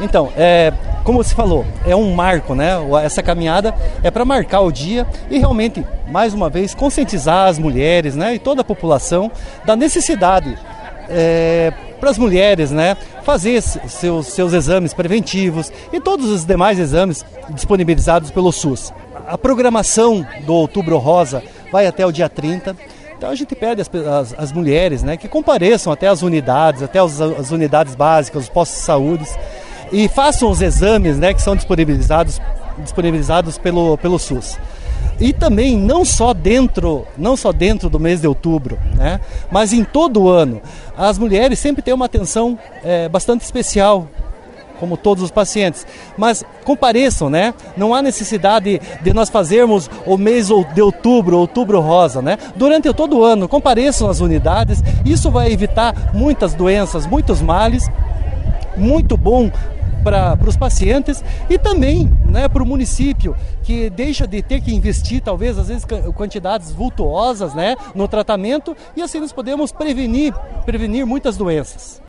Então, como você falou, é um marco, né? Essa caminhada é para marcar o dia e realmente, mais uma vez, conscientizar as mulheres, né, e toda a população da necessidade para as mulheres, né, fazer seus exames preventivos e todos os demais exames disponibilizados pelo SUS. A programação do Outubro Rosa vai até o dia 30. Então a gente pede as mulheres, né, que compareçam até as unidades, até as unidades básicas, os postos de saúde, e façam os exames, né, que são disponibilizados pelo SUS. E também não só dentro do mês de outubro, né, mas em todo o ano. As mulheres sempre têm uma atenção bastante especial, como todos os pacientes, mas compareçam, né? Não há necessidade de nós fazermos o mês de outubro rosa, né? Durante todo o ano, compareçam às unidades, isso vai evitar muitas doenças, muitos males, muito bom para os pacientes e também, né, para o município, que deixa de ter que investir, talvez, às vezes, quantidades vultuosas, né, no tratamento, e assim nós podemos prevenir muitas doenças.